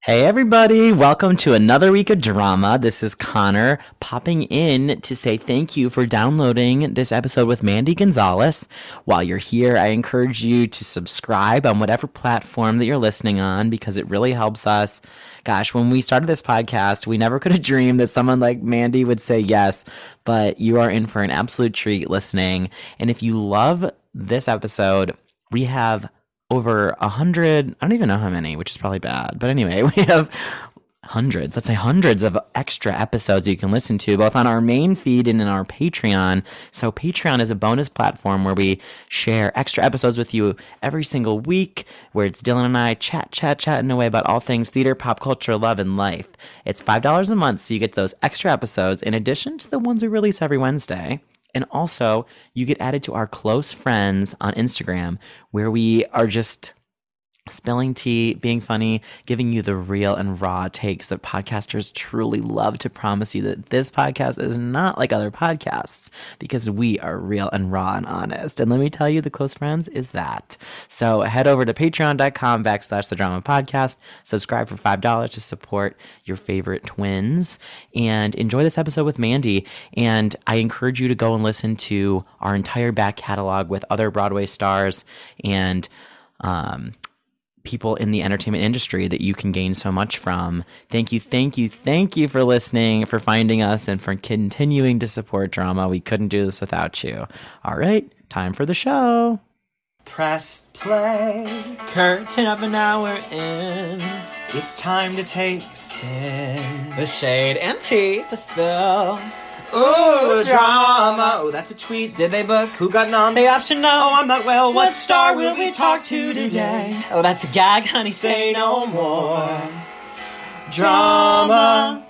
Hey everybody, welcome to another week of drama. This is Connor popping in to say thank you for downloading this episode with Mandy Gonzalez. While you're here, I encourage you to subscribe on whatever platform that you're listening on because it really helps us. Gosh, when we started this podcast, we never could have dreamed that someone like Mandy would say yes, but you are in for an absolute treat listening. And if you love this episode, we have over 100, I don't even know how many, which is probably bad. But anyway, we have hundreds, let's say hundreds of extra episodes you can listen to both on our main feed and in our Patreon. So Patreon is a bonus platform where we share extra episodes with you every single week, where it's Dylan and I chatting away about all things theater, pop culture, love, and life. It's $5 a month, so you get those extra episodes in addition to the ones we release every Wednesday. And also, you get added to our close friends on Instagram, where we are just spilling tea, being funny, giving you the real and raw takes that podcasters truly love to promise you that this podcast is not like other podcasts because we are real and raw and honest. And let me tell you, the close friends is that. So head over to patreon.com/the drama podcast, subscribe for $5 to support your favorite twins, and enjoy this episode with Mandy. And I encourage you to go and listen to our entire back catalog with other Broadway stars and people in the entertainment industry that you can gain so much from. Thank you for listening, for finding us, and for continuing to support drama. We couldn't do this without you. All right, time for the show. Press play. Curtain up, and now we're in. It's time to take a spin. The shade and tea to spill. Ooh, drama. Oh, that's a tweet. Did they book? Who got nom? The option no. Oh, I'm not well. What star will we talk to today? Oh, that's a gag, honey. Say no more. Drama.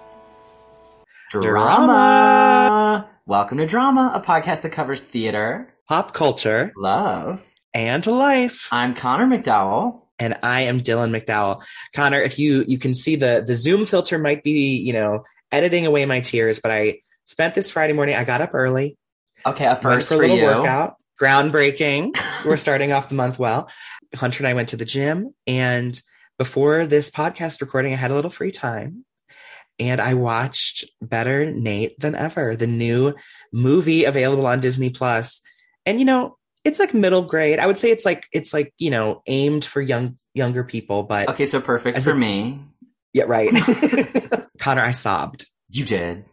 Welcome to Drama, a podcast that covers theater, pop culture, love, and life. I'm Connor McDowell. And I am Dylan McDowell. Connor, if you can see the Zoom filter might be, editing away my tears, but I spent this Friday morning, I got up early. Okay, a first for a little you. Workout. Groundbreaking. We're starting off the month well. Hunter and I went to the gym, and before this podcast recording, I had a little free time. And I watched Better Nate Than Ever, the new movie available on Disney Plus. And it's like middle grade. I would say it's like aimed for younger people, but okay, so perfect for me. Yeah, right. Connor, I sobbed. You did?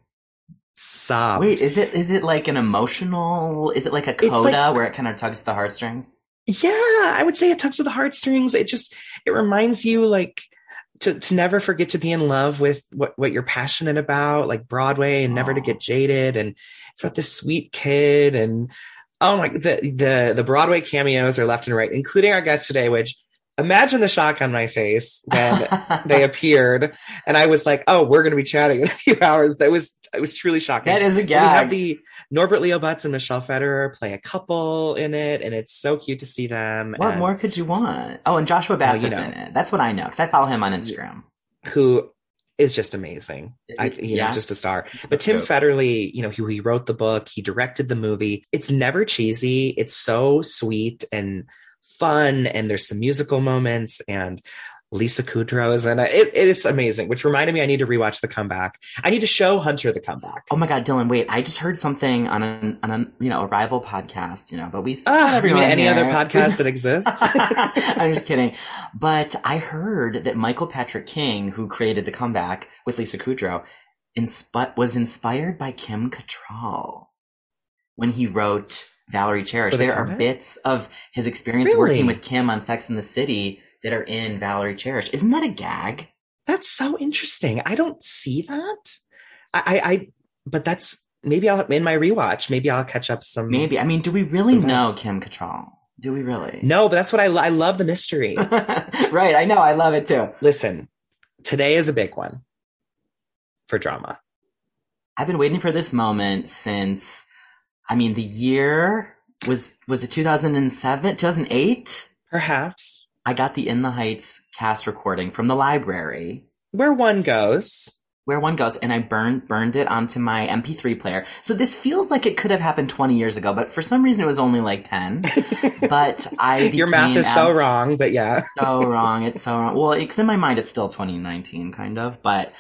Sobbed. Wait, is it like an emotional, is it like a coda where it kind of tugs at the heartstrings? Yeah, I would say it tugs at the heartstrings. It reminds you like to never forget to be in love with what you're passionate about, like Broadway, and never to get jaded. And it's about this sweet kid, and oh my, the Broadway cameos are left and right, including our guest today, which imagine the shock on my face when they appeared, and I was like, "Oh, we're going to be chatting in a few hours." It was truly shocking. That is a gag. We have the Norbert Leo Butz and Michelle Federer play a couple in it, and it's so cute to see them. What more could you want? Oh, and Joshua Bassett's in it. That's what I know because I follow him on Instagram. Who is just amazing. Just a star. But Tim Federle, he wrote the book, he directed the movie. It's never cheesy. It's so sweet and fun, and there's some musical moments, and Lisa Kudrow is in it. It's amazing, which reminded me I need to rewatch The Comeback. I need to show Hunter The Comeback. Oh my God, Dylan, wait, I just heard something on a rival podcast, but we any other podcast that exists? I'm just kidding. But I heard that Michael Patrick King, who created The Comeback with Lisa Kudrow, was inspired by Kim Cattrall when he wrote Valerie Cherish. There are bits of his experience working with Kim on Sex and the City that are in Valerie Cherish. Isn't that a gag? That's so interesting. I don't see that. But that's maybe in my rewatch, maybe I'll catch up some. Maybe. I mean, do we really know Kim Cattrall? Do we really? No, but that's what I love the mystery. Right. I know. I love it too. Listen, today is a big one for drama. I've been waiting for this moment since, the year was it 2007, 2008? Perhaps. I got the In the Heights cast recording from the library. Where one goes. Where One Goes, and I burned it onto my MP3 player. So this feels like it could have happened 20 years ago, but for some reason it was only like 10. But Your math is so wrong, but yeah. So wrong. It's so wrong. Well, because in my mind it's still 2019, kind of, but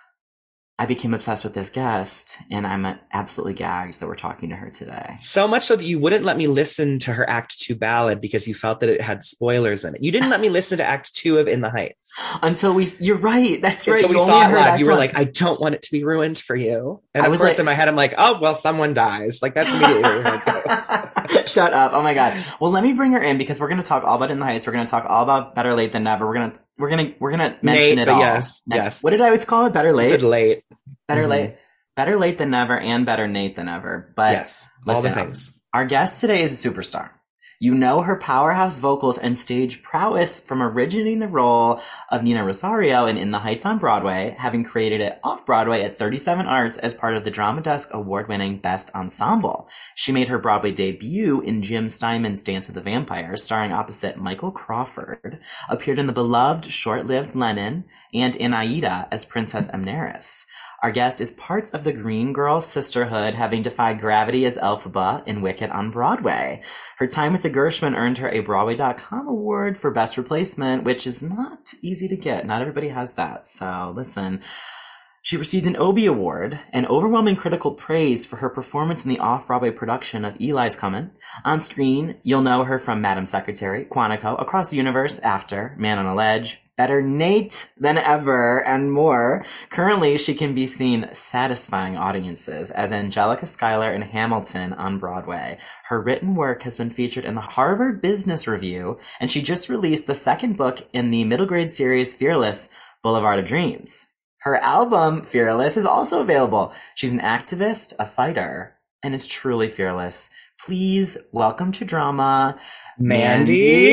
I became obsessed with this guest, and I'm absolutely gagged that we're talking to her today. So much so that you wouldn't let me listen to her Act 2 ballad because you felt that it had spoilers in it. You didn't let me listen to Act 2 of In the Heights. You're right. That's right. Until we saw it live. You were like, I don't want it to be ruined for you. And of course, in my head, I'm like, oh, well, someone dies. Like, that's immediately where it goes. Shut up. Oh my God. Well, let me bring her in because we're going to talk all about In the Heights. We're going to talk all about Better Late Than Never. We're gonna mention it all. Yes. What did I always call it? Better Late? I said late. Better late. Better late than never and better Nate than ever. But yes, all the things. Our guest today is a superstar. You know her powerhouse vocals and stage prowess from originating the role of Nina Rosario in The Heights on Broadway, having created it off-Broadway at 37 Arts as part of the Drama Desk award-winning Best Ensemble. She made her Broadway debut in Jim Steinman's Dance of the Vampires, starring opposite Michael Crawford, appeared in the beloved short-lived Lennon, and in Aida as Princess Amneris. Our guest is part of the Green Girl Sisterhood, having defied gravity as Elphaba in Wicked on Broadway. Her time with the Gershwin earned her a Broadway.com award for Best Replacement, which is not easy to get. Not everybody has that. So listen. She received an Obie Award and overwhelming critical praise for her performance in the off-Broadway production of Eli's Comin'. On screen, you'll know her from Madam Secretary, Quantico, Across the Universe, After, Man on a Ledge, Better Nate Than Ever, and more. Currently, she can be seen satisfying audiences as Angelica Schuyler in Hamilton on Broadway. Her written work has been featured in the Harvard Business Review, and she just released the second book in the middle grade series Fearless, Boulevard of Dreams. Her album, Fearless, is also available. She's an activist, a fighter, and is truly fearless. Please welcome to drama, Mandy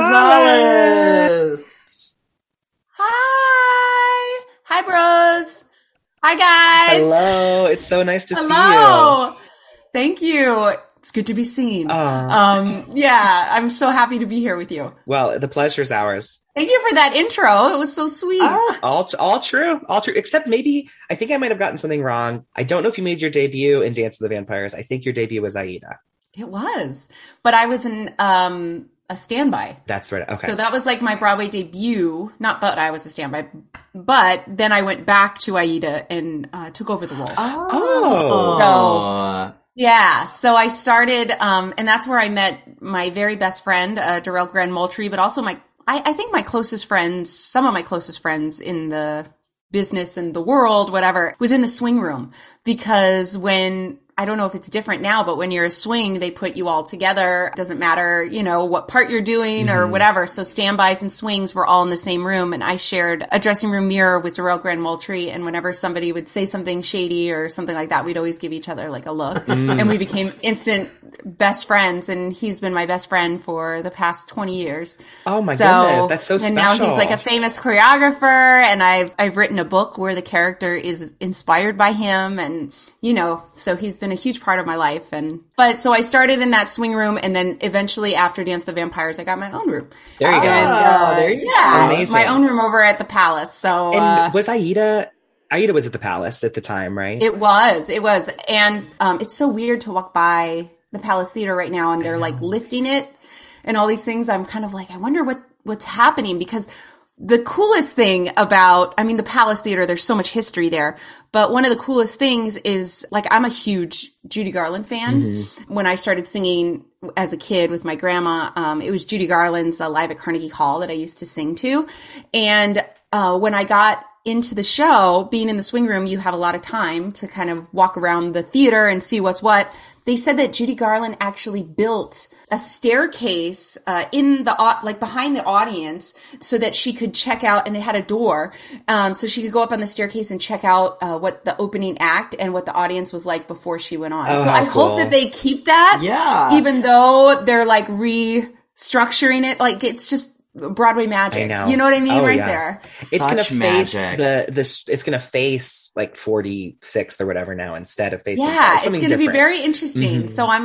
Gonzalez. Hi. Hi, bros. Hi, guys. Hello. It's so nice to see you. Thank you. It's good to be seen. Yeah, I'm so happy to be here with you. Well, the pleasure's ours. Thank you for that intro. It was so sweet. All true. Except maybe, I think I might have gotten something wrong. I don't know if you made your debut in Dance of the Vampires. I think your debut was Aida. It was. But I was in a standby. That's right. Okay. So that was like my Broadway debut. Not but I was a standby. But then I went back to Aida and took over the role. Oh. So... yeah, so I started, and that's where I met my very best friend, Darrell Gren Moultrie, but also I think my closest friends, some of my closest friends in the business and the world, whatever, was in the swing room. Because I don't know if it's different now, but when you're a swing, they put you all together. It doesn't matter, what part you're doing or whatever. So standbys and swings were all in the same room. And I shared a dressing room mirror with Darrell Gren Moultrie. And whenever somebody would say something shady or something like that, we'd always give each other like a look. And we became instant best friends. And he's been my best friend for the past 20 years. Oh my goodness. That's so special. And now he's like a famous choreographer. And I've written a book where the character is inspired by him. And, so he's been a huge part of my life. So I started in that swing room, and then eventually after Dance of the Vampires, I got my own room. There you go. There you go. Amazing. My own room over at the Palace. So, and was Aida was at the Palace at the time, right? It was. And, it's so weird to walk by the Palace Theater right now and they're like lifting it and all these things. I'm kind of like, I wonder what's happening, because the coolest thing about, the Palace Theater, there's so much history there, but one of the coolest things is, I'm a huge Judy Garland fan. Mm-hmm. When I started singing as a kid with my grandma, it was Judy Garland's Live at Carnegie Hall that I used to sing to. And when I got into the show, being in the swing room, you have a lot of time to kind of walk around the theater and see what's what. They said that Judy Garland actually built a staircase in the behind the audience so that she could check out, and it had a door, so she could go up on the staircase and check out what the opening act and what the audience was like before she went on. So I hope that they keep that, even though they're restructuring it. It's just Broadway magic. You know what I mean? There. It's gonna face it's gonna face 46th or whatever now instead of facing. Yeah, it's gonna be very interesting. Mm-hmm. So I'm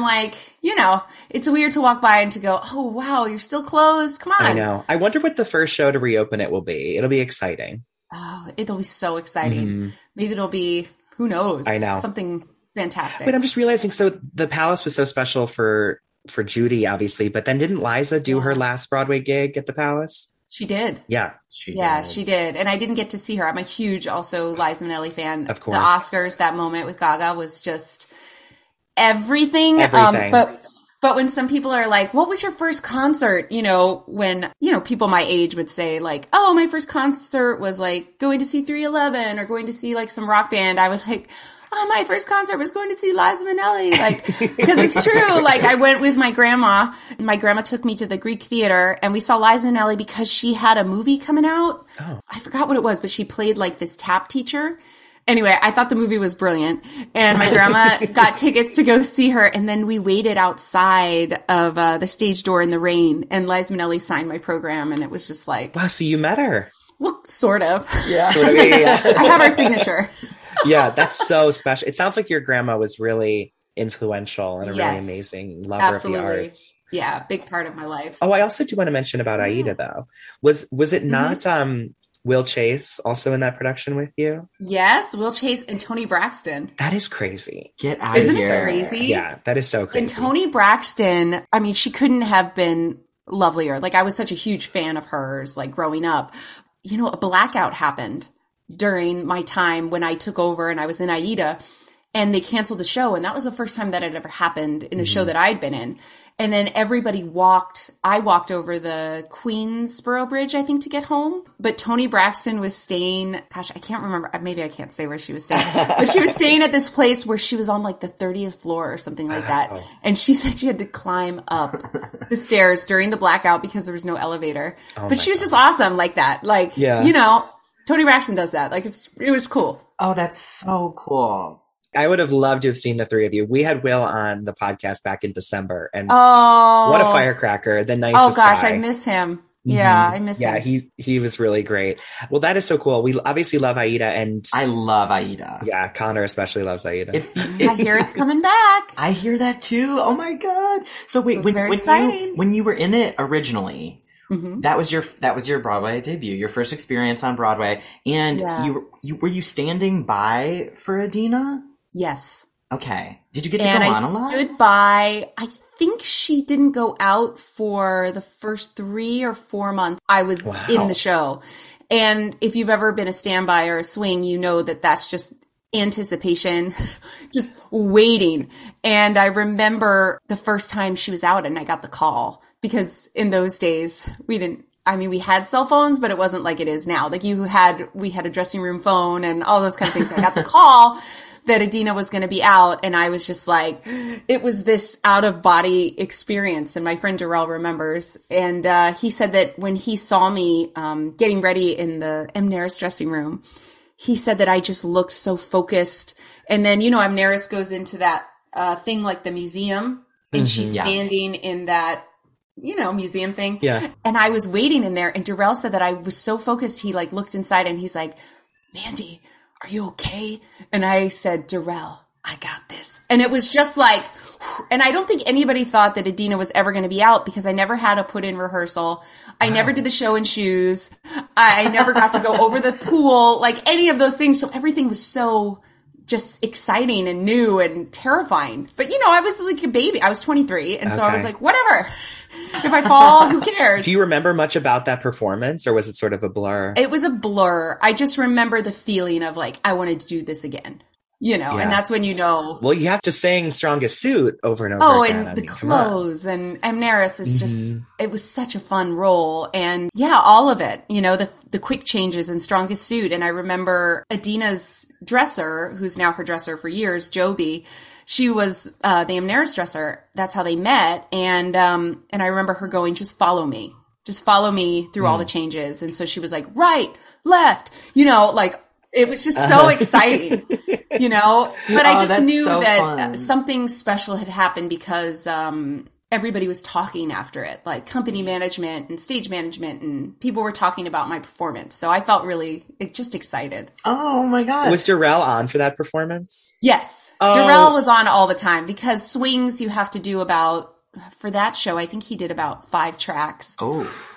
it's weird to walk by and to go, oh wow, you're still closed. Come on. I know. I wonder what the first show to reopen it will be. It'll be exciting. Oh, it'll be so exciting. Mhm. Maybe it'll be, who knows? I know. Something fantastic. But I'm just realizing, so the Palace was so special for Judy, obviously, but then didn't Liza do her last Broadway gig at the Palace? She did. Yeah. She did. And I didn't get to see her. I'm a huge also Liza Minnelli fan. Of course. The Oscars, that moment with Gaga was just everything. Everything. But when some people are like, what was your first concert? You know, when, you know, people my age would say like, oh, my first concert was like going to see 311 or going to see like some rock band. I was like, oh, my first concert was going to see Liza Minnelli. Like, because it's true. Like, I went with my grandma. My grandma took me to the Greek Theater and we saw Liza Minnelli because she had a movie coming out. Oh. I forgot what it was, but she played like this tap teacher. Anyway, I thought the movie was brilliant, and my grandma got tickets to go see her, and then we waited outside of the stage door in the rain, and Liza Minnelli signed my program, and it was just like, Wow, so you met her. well, sort of. Yeah. I have our signature. Yeah, that's so special. It sounds like your grandma was really influential and a Yes. really amazing lover Absolutely. of the arts. Yeah, big part of my life. Oh, I also do want to mention about Aida, though. Was it not Will Chase also in that production with you? Yes, Will Chase and Tony Braxton. That is crazy. Get out of Isn't it here. crazy? Yeah, that is so crazy. And Tony Braxton, I mean, she couldn't have been lovelier. Like, I was such a huge fan of hers, like, growing up. You know, a blackout happened during my time when I took over and I was in Aida, and they canceled the show. And that was the first time that had ever happened in a show that I'd been in. And then I walked over the Queensboro Bridge, I think, to get home. But Tony Braxton was staying, gosh, I can't remember. Maybe I can't say where she was staying. But she was staying at this place where she was on like the 30th floor or something like that. And she said she had to climb up the stairs during the blackout because there was no elevator. But she was just awesome like that. Like, you know, Tony Braxton does that. Like, it was cool. Oh, that's so cool. I would have loved to have seen the three of you. We had Will on the podcast back in December, and Oh, what a firecracker! The nicest Oh gosh, guy. I miss him. Yeah, I miss him. Yeah, he was really great. Well, that is so cool. We obviously love Aida, and I love Aida. yeah, Connor especially loves Aida. I hear it's coming back. I hear that too. Oh my god! So wait, very exciting. when you were in it originally, Mm-hmm. that was your Broadway debut, your first experience on Broadway, and Yeah. were you standing by for Adina? Yes. Okay. Did you get to And go I on a lot? stood by. I think she didn't go out for the first 3 or 4 months I was Wow. in the show. And if you've ever been a standby or a swing, you know that that's just anticipation, just waiting. And I remember the first time she was out and I got the call, because in those days we had cell phones, but it wasn't like it is now. Like we had a dressing room phone and all those kind of things. I got the call that Adina was going to be out. And I was just like, it was this out of body experience. And my friend Darrell remembers. And he said that when he saw me getting ready in the Amneris dressing room, he said that I just looked so focused. And then, you know, Amneris goes into that thing like the museum, and she's standing in that, you know, museum thing. Yeah. And I was waiting in there, and Darrell said that I was so focused. He like looked inside and he's like, Mandy, are you okay? And I said, Darrell, I got this. And it was just like, and I don't think anybody thought that Adina was ever going to be out, because I never had a put in rehearsal. I never did the show in shoes. I never got to go over the pool, like any of those things. So everything was so just exciting and new and terrifying. But you know, I was like a baby. I was 23. And so I was like, whatever. If I fall, who cares? Do you remember much about that performance, or was it sort of a blur? It was a blur. I just remember the feeling of like, I wanted to do this again, you know, and that's when you know. Well, you have to sing Strongest Suit over and over Oh, again. and the clothes and Amneris is just, it was such a fun role. And yeah, all of it, you know, the quick changes in Strongest Suit. And I remember Adina's dresser, who's now her dresser for years, Joby, she was the Amneris dresser. That's how they met. And I remember her going, just follow me through all the changes. And so she was like, right, left, you know, like it was just so exciting, you know, but I just knew so that fun. something special had happened, because everybody was talking after it, like company management and stage management, and people were talking about my performance. So I felt really just excited. Oh my god. Was Darrell on for that performance? Yes. Oh. Darrell was on all the time, because swings you have to do about, for that show, I think he did about 5 tracks. Oh.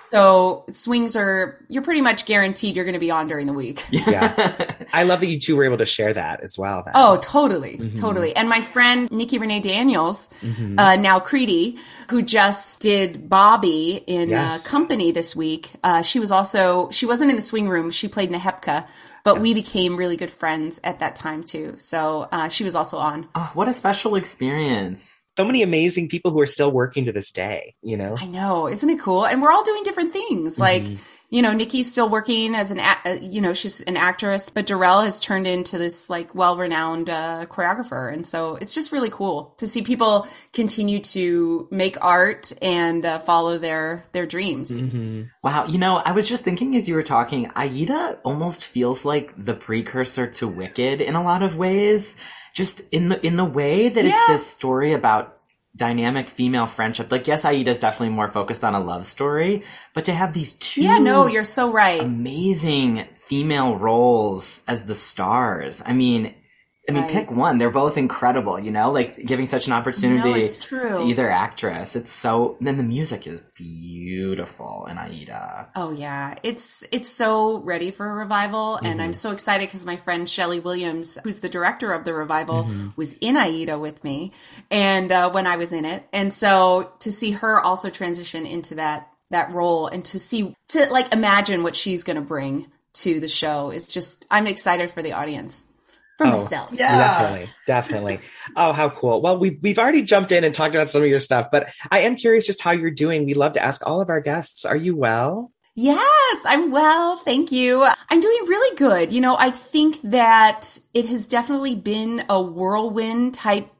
So swings you're pretty much guaranteed you're going to be on during the week. Yeah. I love that you two were able to share that as well. Then. Oh, totally. Totally. And my friend, Nikki Renee Daniels, now Creedy, who just did Bobby in Company this week. She wasn't in the swing room. She played Nehepka, but we became really good friends at that time too. So she was also on. Oh, what a special experience. So many amazing people who are still working to this day, you know? I know. Isn't it cool? And we're all doing different things. Like, you know, Nikki's still working as she's an actress, but Darrell has turned into this like well-renowned choreographer. And so it's just really cool to see people continue to make art and follow their dreams. Wow. You know, I was just thinking as you were talking, Aida almost feels like the precursor to Wicked in a lot of ways. Just in the way that it's this story about dynamic female friendship. Like, yes, Aida's definitely more focused on a love story, but to have these two you're so right. amazing female roles as the stars. I mean, pick one. They're both incredible, you know, like giving such an opportunity to either actress. Then the music is beautiful in Aida. Oh yeah. It's so ready for a revival. And I'm so excited because my friend Shelley Williams, who's the director of the revival, was in Aida with me. And, when I was in it. And so to see her also transition into that role and to imagine what she's going to bring to the show is just, I'm excited for the audience. For myself. Yeah. Definitely. Oh, how cool. Well, we've already jumped in and talked about some of your stuff, but I am curious just how you're doing. We love to ask all of our guests, are you well? Yes, I'm well. Thank you. I'm doing really good. You know, I think that it has definitely been a whirlwind type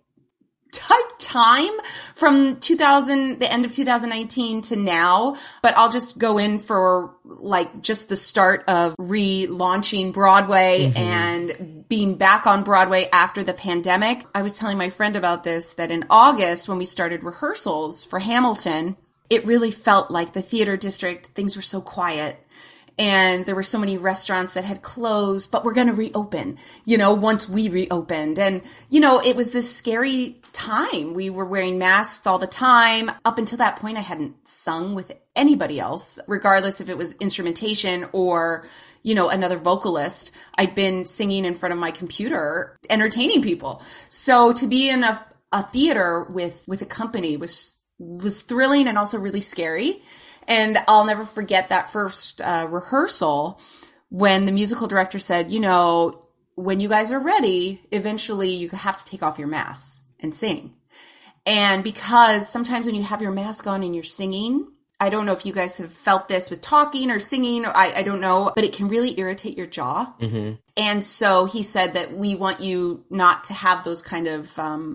time from the end of 2019 to now, but I'll just go in for like just the start of relaunching Broadway and being back on Broadway after the pandemic. I was telling my friend about this, that in August when we started rehearsals for Hamilton, it really felt like the theater district, things were so quiet. And there were so many restaurants that had closed, but we're going to reopen, you know, once we reopened. And, you know, it was this scary time. We were wearing masks all the time. Up until that point, I hadn't sung with anybody else, regardless if it was instrumentation or, you know, another vocalist. I'd been singing in front of my computer, entertaining people. So to be in a theater with a company was thrilling and also really scary. And I'll never forget that first rehearsal when the musical director said, you know, when you guys are ready, eventually you have to take off your masks and sing. And because sometimes when you have your mask on and you're singing, I don't know if you guys have felt this with talking or singing, or I don't know, but it can really irritate your jaw. And so he said that we want you not to have those kind of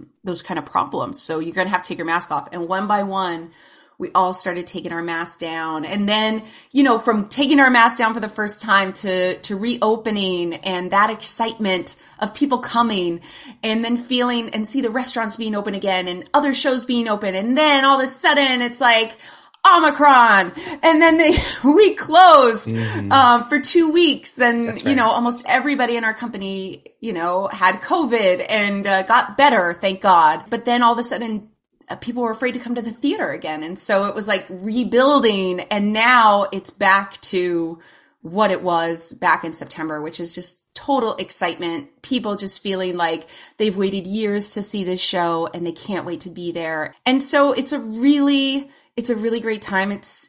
problems. So you're going to have to take your mask off. And one by one, we all started taking our masks down. And then, you know, from taking our masks down for the first time to reopening and that excitement of people coming and then feeling and see the restaurants being open again and other shows being open. And then all of a sudden it's like Omicron. And then we closed, for 2 weeks. Then, right. You know, almost everybody in our company, you know, had COVID and got better, thank God. But then all of a sudden, people were afraid to come to the theater again. And so it was like rebuilding. And now it's back to what it was back in September, which is just total excitement. People just feeling like they've waited years to see this show and they can't wait to be there. And so it's a really great time. It's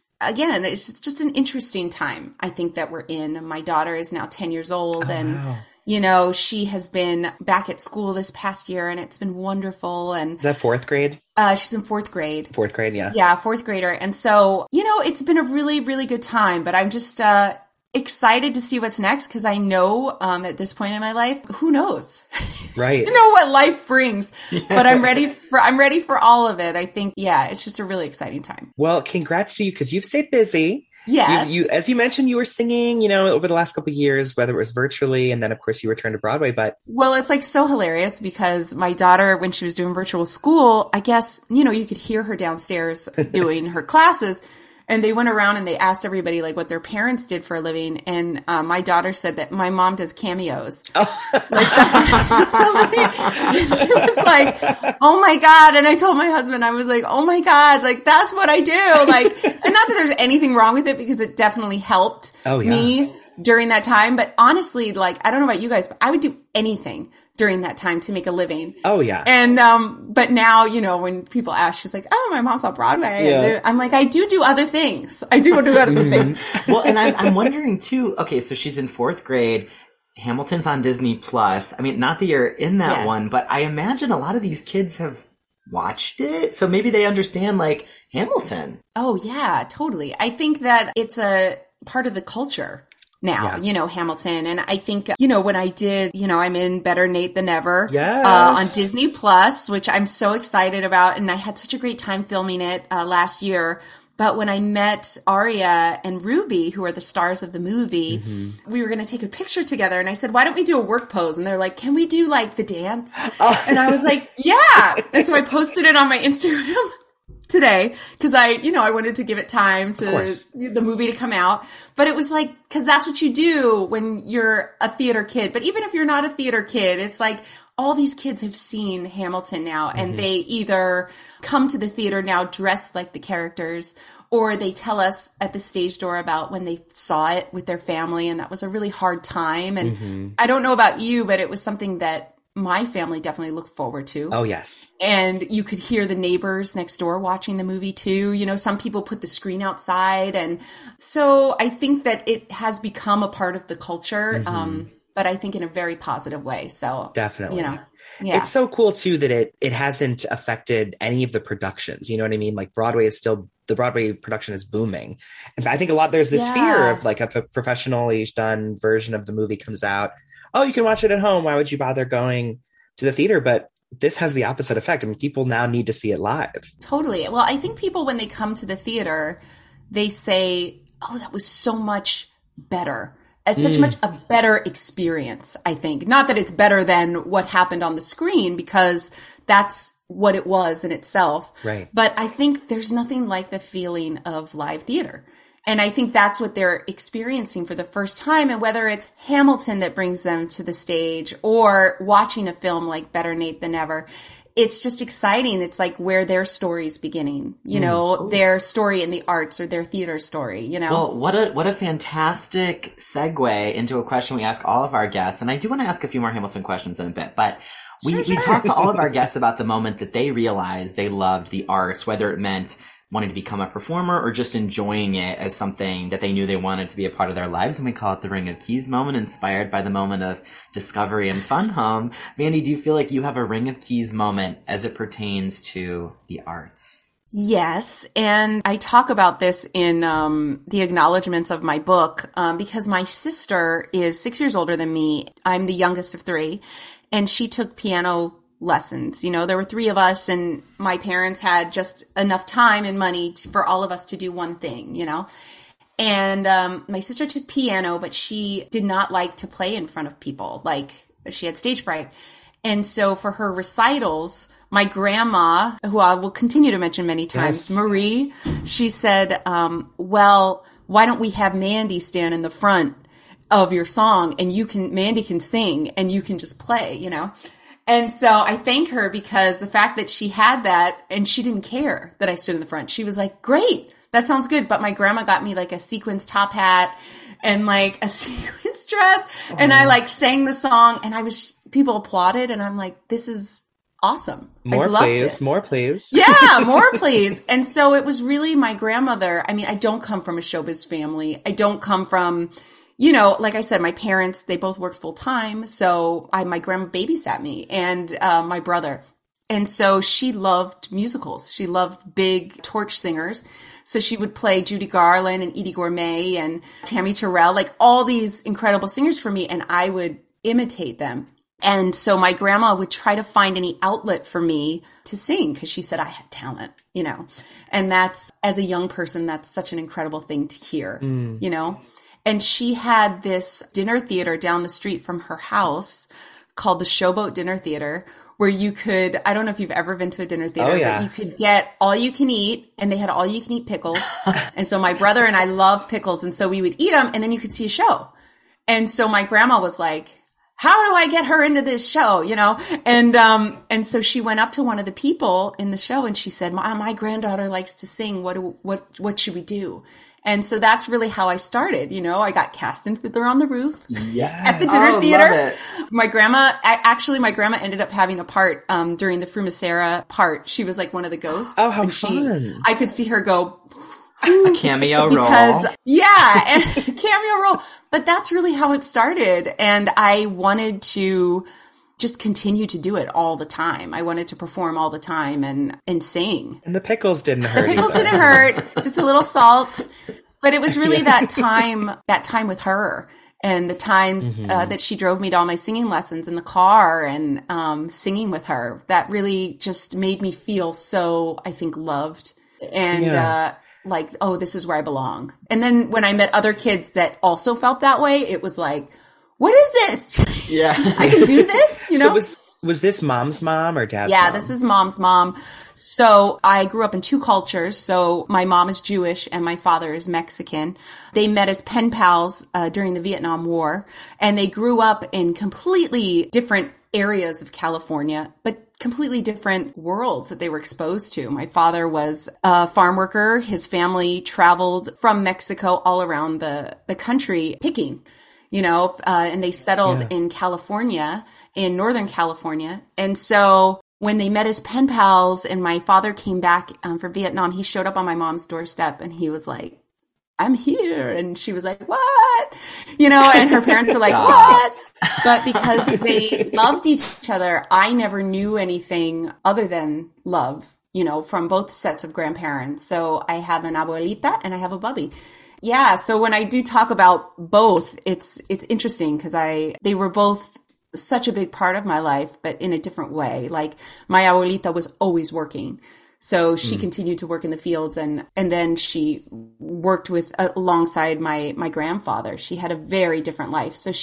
just an interesting time, I think, that we're in. My daughter is now 10 years old wow. You know, she has been back at school this past year and it's been wonderful. And is that fourth grade? She's in fourth grade. Fourth grade, yeah. Yeah, fourth grader. And so, you know, it's been a really, really good time, but I'm just excited to see what's next because I know at this point in my life, who knows? Right. You know what life brings, but I'm ready for all of it. I think, yeah, it's just a really exciting time. Well, congrats to you because you've stayed busy. Yes. You, as you mentioned, you were singing, you know, over the last couple of years, whether it was virtually, and then of course you returned to Broadway, but. Well, it's like so hilarious because my daughter, when she was doing virtual school, I guess, you know, you could hear her downstairs doing her classes. And they went around and they asked everybody like what their parents did for a living. And my daughter said that my mom does cameos. Oh. Like that's what it was like, oh my God. And I told my husband, I was like, oh my God, like that's what I do. Like, and not that there's anything wrong with it because it definitely helped me during that time. But honestly, like, I don't know about you guys, but I would do anything during that time to make a living. Oh yeah. And, but now, you know, when people ask, she's like, oh, my mom's on Broadway. Yeah. I'm like, I do other things. I do other things. Well, and I'm wondering too, okay, so she's in 4th grade. Hamilton's on Disney Plus. I mean, not that you're in that one, but I imagine a lot of these kids have watched it. So maybe they understand like Hamilton. Oh yeah, totally. I think that it's a part of the culture now, you know, Hamilton. And I think, you know, when I did, you know, I'm in Better Nate Than Ever on Disney Plus, which I'm so excited about. And I had such a great time filming it last year. But when I met Aria and Ruby, who are the stars of the movie, we were going to take a picture together. And I said, why don't we do a work pose? And they're like, can we do like the dance? And I was like, yeah. And so I posted it on my Instagram today because I wanted to give it time to the movie to come out. But it was like, because that's what you do when you're a theater kid. But even if you're not a theater kid, it's like all these kids have seen Hamilton now, and they either come to the theater now dressed like the characters, or they tell us at the stage door about when they saw it with their family and that was a really hard time. And I don't know about you, but it was something that my family definitely looked forward to. Oh, yes. And you could hear the neighbors next door watching the movie too. You know, some people put the screen outside. And so I think that it has become a part of the culture, but I think in a very positive way. So definitely, you know, yeah. It's so cool too that it hasn't affected any of the productions. You know what I mean? Like the Broadway production is booming. And I think there's this fear of like if a professionally done version of the movie comes out, oh, you can watch it at home. Why would you bother going to the theater? But this has the opposite effect. I mean, people now need to see it live. Totally. Well, I think people, when they come to the theater, they say, oh, that was so much better. It's such much a better experience, I think. Not that it's better than what happened on the screen, because that's what it was in itself. Right. But I think there's nothing like the feeling of live theater. And I think that's what they're experiencing for the first time. And whether it's Hamilton that brings them to the stage or watching a film like Better Nate Than Ever, it's just exciting. It's like where their story's beginning, you know, their story in the arts or their theater story, you know. Well, what a fantastic segue into a question we ask all of our guests. And I do want to ask a few more Hamilton questions in a bit, but we talked to all of our guests about the moment that they realized they loved the arts, whether it meant wanting to become a performer or just enjoying it as something that they knew they wanted to be a part of their lives. And we call it the Ring of Keys moment, inspired by the moment of discovery and Fun Home. Mandy, do you feel like you have a Ring of Keys moment as it pertains to the arts? Yes. And I talk about this in the acknowledgments of my book because my sister is 6 years older than me. I'm the youngest of 3. And she took piano lessons. You know, there were 3 of us and my parents had just enough time and money for all of us to do one thing, you know. And my sister took piano, but she did not like to play in front of people. Like, she had stage fright. And so for her recitals, my grandma, who I will continue to mention many times, Marie, she said, well, why don't we have Mandy stand in the front of your song and Mandy can sing and you can just play, you know? And so I thank her because the fact that she had that and she didn't care that I stood in the front. She was like, great, that sounds good. But my grandma got me like a sequins top hat and like a sequins dress. And I like sang the song and people applauded and I'm like, this is awesome. More please. More please. Yeah, more please. And so it was really my grandmother. I mean, I don't come from a showbiz family. I don't come from, you know, like I said, my parents, they both worked full time. So my grandma babysat me and my brother. And so she loved musicals. She loved big torch singers. So she would play Judy Garland and Edie Gourmet and Tammy Terrell, like all these incredible singers for me. And I would imitate them. And so my grandma would try to find any outlet for me to sing because she said I had talent, you know. And that's, as a young person, that's such an incredible thing to hear, you know. And she had this dinner theater down the street from her house called the Showboat Dinner Theater, where you could, I don't know if you've ever been to a dinner theater, yeah. but you could get all you can eat, and they had all you can eat pickles. And so my brother and I love pickles. And so we would eat them, and then you could see a show. And so my grandma was like, how do I get her into this show? You know? And so she went up to one of the people in the show and she said, my granddaughter likes to sing. What should we do? And so that's really how I started. You know, I got cast in Fiddler on the Roof at the dinner theater. My grandma ended up having a part during the Frumacera part. She was like one of the ghosts. Oh, how fun. I could see her go, a cameo because, role. Yeah, and cameo role. But that's really how it started. And I wanted to just continue to do it all the time. I wanted to perform all the time and sing. And the pickles didn't hurt. The pickles didn't hurt, just a little salt. But it was really that time with her and the times that she drove me to all my singing lessons in the car and singing with her. That really just made me feel so, I think, loved and like, oh, this is where I belong. And then when I met other kids that also felt that way, it was like, what is this? Yeah. I can do this, you know? So was this mom's mom or dad's mom? Yeah, this is mom's mom. So I grew up in two cultures. So my mom is Jewish and my father is Mexican. They met as pen pals during the Vietnam War, and they grew up in completely different areas of California, but completely different worlds that they were exposed to. My father was a farm worker. His family traveled from Mexico all around the country picking, you know, and they settled in California, in Northern California. And so when they met as pen pals and my father came back from Vietnam, he showed up on my mom's doorstep and he was like, I'm here. And she was like, what? You know, and her parents were like, what? But because they loved each other, I never knew anything other than love, you know, from both sets of grandparents. So I have an abuelita and I have a bubby. Yeah. So when I do talk about both, it's interesting because they were both such a big part of my life, but in a different way. Like my abuelita was always working. So she continued to work in the fields and then she worked alongside my grandfather. She had a very different life. So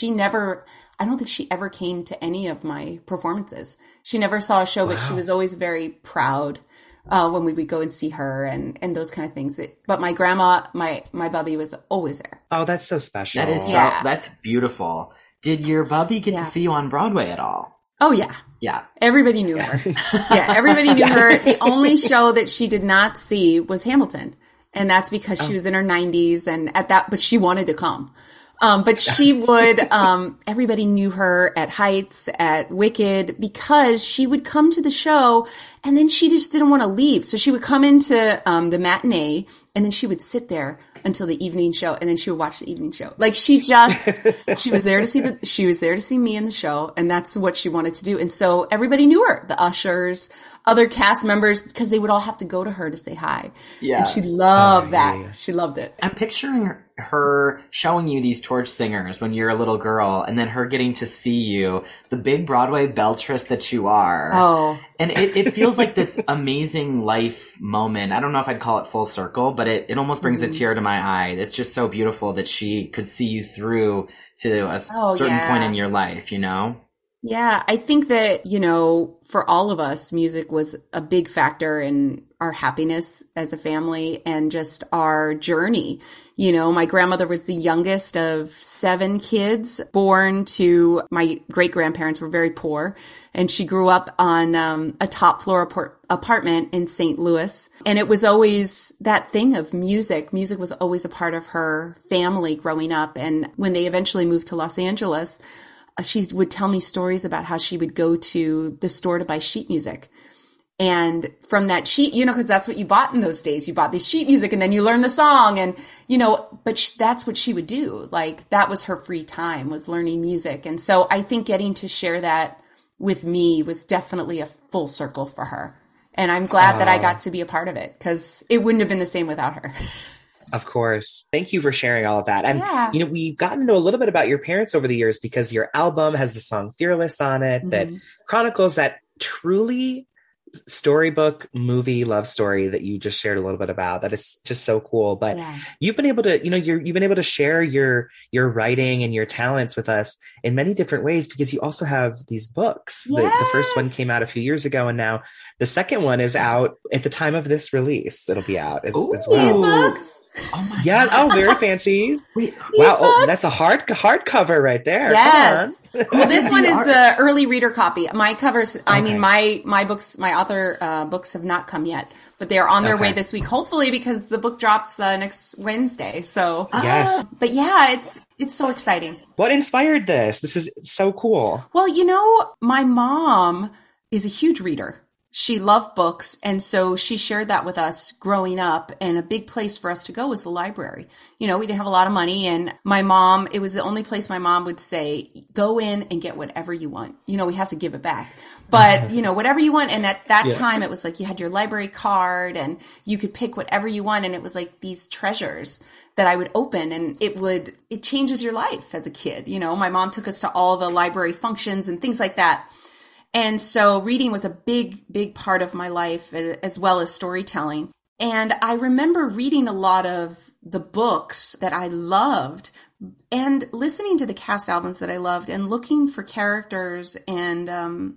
I don't think she ever came to any of my performances. She never saw a show, but she was always very proud when we would go and see her and those kind of things. But my grandma, my bubby was always there. Oh, that's so special. That is that's beautiful. Did your bubby get to see you on Broadway at all? Oh, yeah. Yeah. Everybody knew her. Yeah, everybody knew her. The only show that she did not see was Hamilton. And that's because she was in her 90s but she wanted to come. But she would, everybody knew her at Heights, at Wicked, because she would come to the show and then she just didn't want to leave. So she would come into the matinee and then she would sit there until the evening show and then she would watch the evening show. Like she was there to see me in the show, and that's what she wanted to do. And so everybody knew her, the ushers, other cast members, because they would all have to go to her to say hi. Yeah. And she loved that. Yeah. She loved it. I'm picturing her showing you these Torch singers when you're a little girl, and then her getting to see you, the big Broadway beltress that you are. Oh. And it feels like this amazing life moment. I don't know if I'd call it full circle, but it almost brings a tear to my eye. It's just so beautiful that she could see you through to a certain point in your life, you know? Yeah, I think that, you know, for all of us, music was a big factor in our happiness as a family and just our journey. You know, my grandmother was the youngest of 7 kids born to my great-grandparents were very poor. And she grew up on a top floor apartment in St. Louis. And it was always that thing of music. Music was always a part of her family growing up. And when they eventually moved to Los Angeles, she would tell me stories about how she would go to the store to buy sheet music. And from that sheet, you know, because that's what you bought in those days. You bought this sheet music and then you learn the song and, you know, but that's what she would do. Like that was her free time, was learning music. And so I think getting to share that with me was definitely a full circle for her. And I'm glad that I got to be a part of it because it wouldn't have been the same without her. Of course. Thank you for sharing all of that. And, you know, we've gotten to know a little bit about your parents over the years because your album has the song Fearless on it that chronicles that truly storybook movie love story that you just shared a little bit about. That is just so cool. But you've been able to, you've been able to share your writing and your talents with us in many different ways, because you also have these books. The first one came out a few years ago, and now the second one is out at the time of this release. It'll be out as well. These books. Oh my God. Oh, very fancy. Wow. Oh, that's a hardcover right there. Yes. Well, this one is the early reader copy. My covers, I mean, my books, my author books have not come yet, but they are on their way this week, hopefully, because the book drops next Wednesday. So, yes. But yeah, it's so exciting. What inspired this? This is so cool. Well, my mom is a huge reader. She loved books, and so she shared that with us growing up, and a big place for us to go was the library. We didn't have a lot of money, and my mom, it was the only place my mom would say, go in and get whatever you want. We have to give it back. But, whatever you want. And at that time, it was like you had your library card, and you could pick whatever you want, and it was like these treasures that I would open, and it changes your life as a kid. My mom took us to all the library functions and things like that. And so reading was a big, big part of my life, as well as storytelling. And I remember reading a lot of the books that I loved and listening to the cast albums that I loved and looking for characters and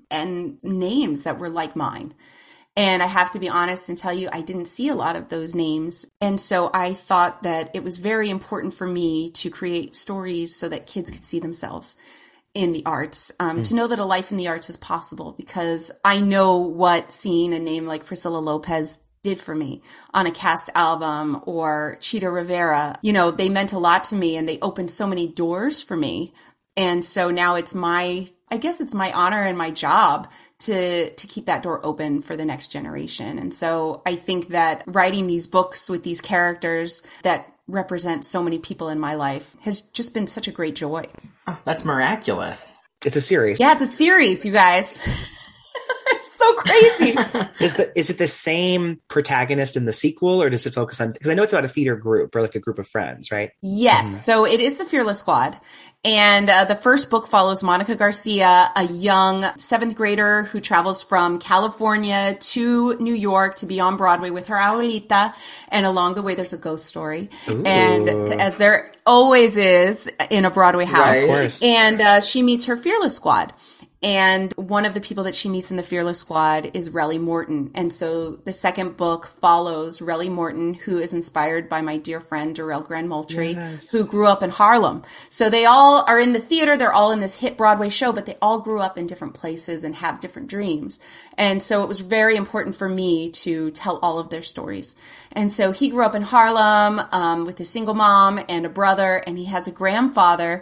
names that were like mine. And I have to be honest and tell you, I didn't see a lot of those names. And so I thought that it was very important for me to create stories so that kids could see themselves in the arts, to know that a life in the arts is possible, because I know what seeing a name like Priscilla Lopez did for me on a cast album, or Chita Rivera. They meant a lot to me, and they opened so many doors for me. And so now it's my honor and my job to keep that door open for the next generation. And so I think that writing these books with these characters that represent so many people in my life has just been such a great joy. Oh, that's miraculous. It's a series. Yeah, it's a series, you guys. It's so crazy. Is it the same protagonist in the sequel, or does it focus on, because I know it's about a theater group or like a group of friends, right? Yes. So it is the Fearless Squad. And the first book follows Monica Garcia, a young 7th grader who travels from California to New York to be on Broadway with her abuelita. And along the way, there's a ghost story. Ooh. And as there always is in a Broadway house. Right. And she meets her Fearless Squad. And one of the people that she meets in the Fearless Squad is Relly Morton. And so the second book follows Relly Morton, who is inspired by my dear friend, Darrell Grand Moultrie, who grew up in Harlem. So they all are in the theater. They're all in this hit Broadway show, but they all grew up in different places and have different dreams. And so it was very important for me to tell all of their stories. And so he grew up in Harlem with a single mom and a brother, and he has a grandfather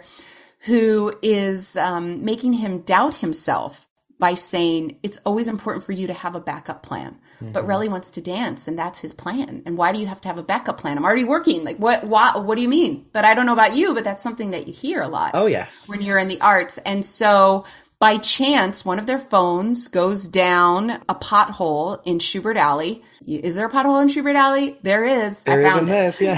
who is making him doubt himself by saying, it's always important for you to have a backup plan. Mm-hmm. But Relly wants to dance, and that's his plan. And why do you have to have a backup plan? I'm already working. Like, what do you mean? But I don't know about you, but that's something that you hear a lot. Oh, yes. When you're in the arts. And so by chance, one of their phones goes down a pothole in Schubert Alley. Is there a pothole in Schubert Alley? There is. There is in this, yeah.